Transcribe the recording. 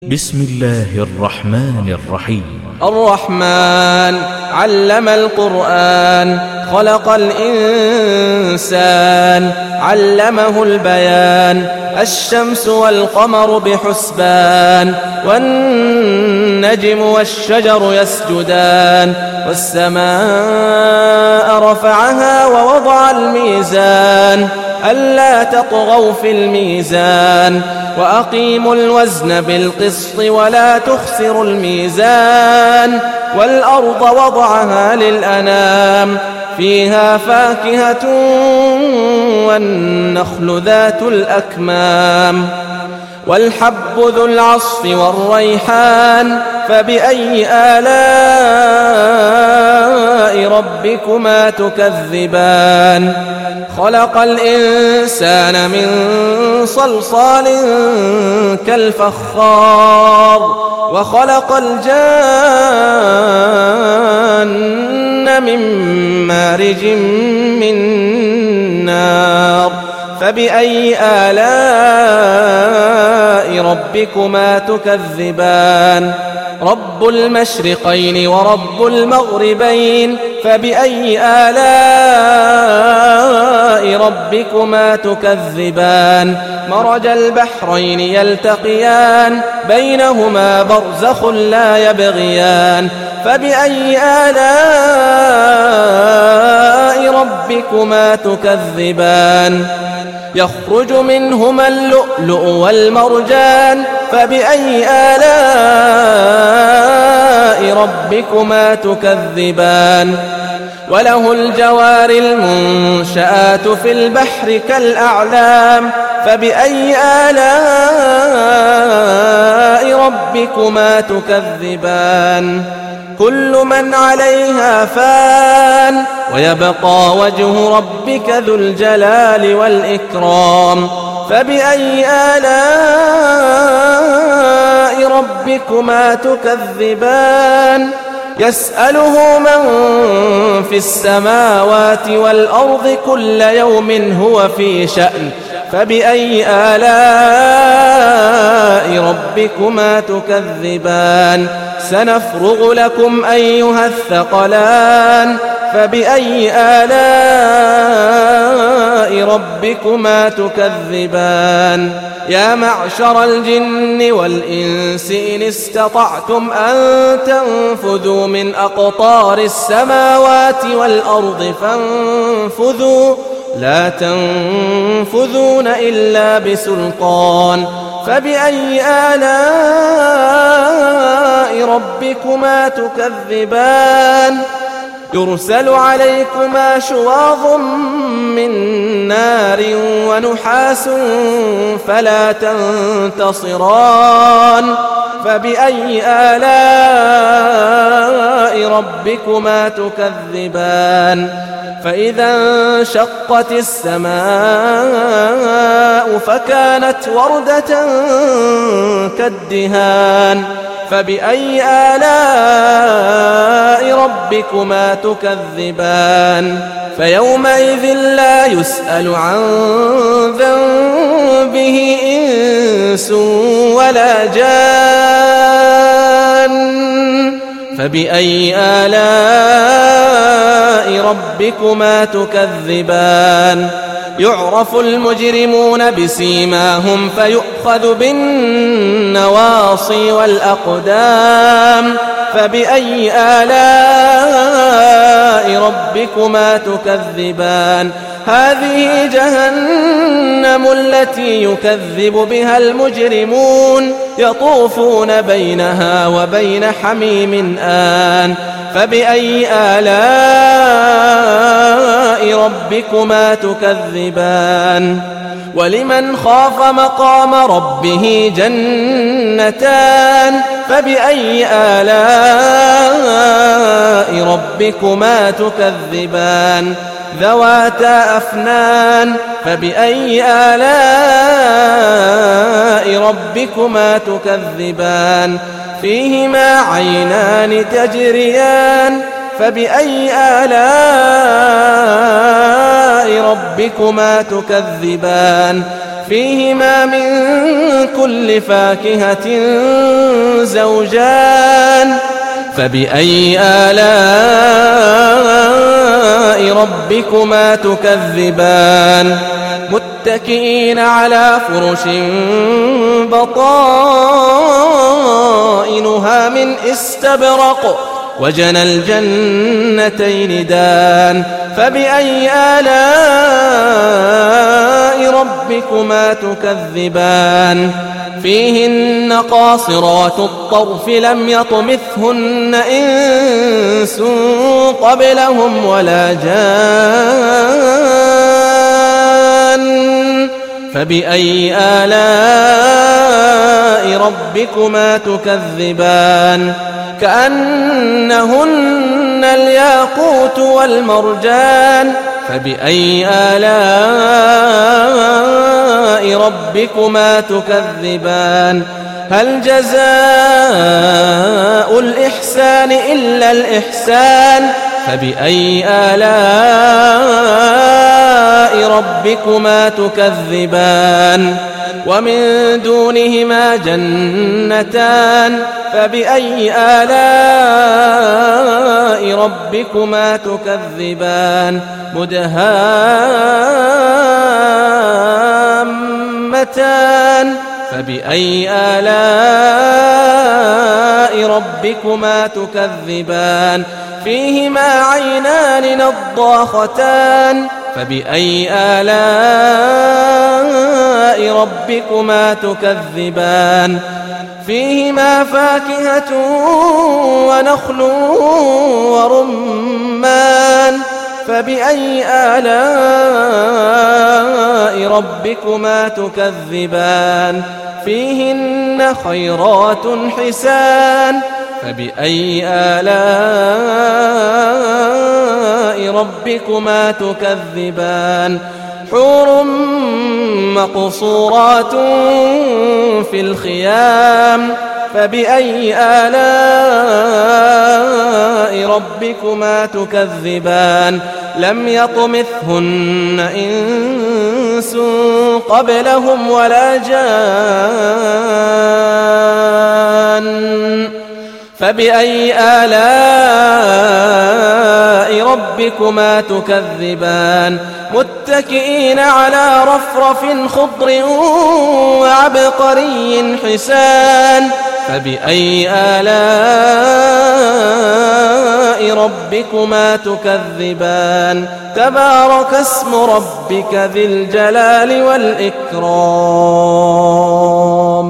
بسم الله الرحمن الرحيم. الرحمن علم القرآن، خلق الإنسان، علمه البيان. الشمس والقمر بحسبان، والنجم والشجر يسجدان. والسماء رفعها ووضع الميزان، ألا تطغوا في الميزان، وأقيموا الوزن بالقسط ولا تخسروا الميزان. والأرض وضعها للأنام، فيها فاكهة والنخل ذات الأكمام، والحب ذو العصف والريحان. فبأي آلاء ربكما تكذبان؟ خلق الإنسان من صلصال كالفخار، وخلق الجان من مارج من نار. فبأي آلاء ربكما تكذبان؟ رب المشرقين ورب المغربين. فبأي آلاء ربكما تكذبان؟ مرج البحرين يلتقيان، بينهما برزخ لا يبغيان. فبأي آلاء ربكما تكذبان؟ يخرج منهما اللؤلؤ والمرجان. فبأي آلاء ربكما تكذبان؟ وله الجوار المنشآت في البحر كالأعلام. فبأي آلاء ربكما تكذبان؟ كل من عليها فان، ويبقى وجه ربك ذو الجلال والإكرام. فبأي آلاء ربكما تكذبان؟ يسأله من في السماوات والأرض كل يوم هو في شأن. فبأي آلاء ربكما تكذبان؟ سنفرغ لكم أيها الثقلان. فبأي آلاء ربكما تكذبان؟ يا معشر الجن والإنس إن استطعتم أن تنفذوا من أقطار السماوات والأرض فانفذوا، لا تنفذون إلا بسلطان. فبأي آلاء ربكما تكذبان؟ يرسل عليكما شواظ من نار ونحاس فلا تنتصران. فبأي آلاء ربكما تكذبان؟ فإذا انشقت السماء فكانت وردة كالدهان. فبأي آلاء ربكما تكذبان؟ فيومئذ لا يسأل عن ذنبه إنس ولا جان. فبأي آلاء ربكما تكذبان؟ يعرف المجرمون بسيماهم فيؤخذ بالنواصي والأقدام. فبأي آلاء ربكما تكذبان؟ هذه جهنم التي يكذب بها المجرمون، يطوفون بينها وبين حميم آن. فبأي آلاء ربكما تكذبان؟ ولمن خاف مقام ربه جنتان. فبأي آلاء ربكما تكذبان؟ ذواتا أفنان. فبأي آلاء ربكما تكذبان؟ فيهما عينان تجريان. فبأي آلاء ربكما تكذبان؟ فيهما من كل فاكهة زوجان فبأي آلاء ربكما تكذبان متكئين على فرش بطائنها من استبرق وجنى الجنتين دان فبأي آلاء ربكما تكذبان فيهن قاصرات الطرف لم يطمثهن إنس قبلهم ولا جان فبأي آلاء ربكما تكذبان كأنهن الياقوت والمرجان فبأي آلاء ربكما تكذبان هل جزاء الإحسان إلا الإحسان فبأي آلاء ربكما تكذبان ومن دونهما جنتان فبأي آلاء ربكما تكذبان مدهامتان فبأي آلاء ربكما تكذبان فيهما عينان نضاختان فبأي آلاء ربكما تكذبان فيهما فاكهة ونخل ورمان فبأي آلاء ربكما تكذبان فيهن خيرات حسان فبأي آلاء ربكما تكذبان حور مقصورات في الخيام فبأي آلاء ربكما تكذبان لم يطمثهن إنس قبلهم ولا جان فبأي آلاء ربكما تكذبان متكئين على رفرف خضر وعبقري حسان فبأي آلاء ربكما تكذبان تبارك اسم ربك ذي الجلال والإكرام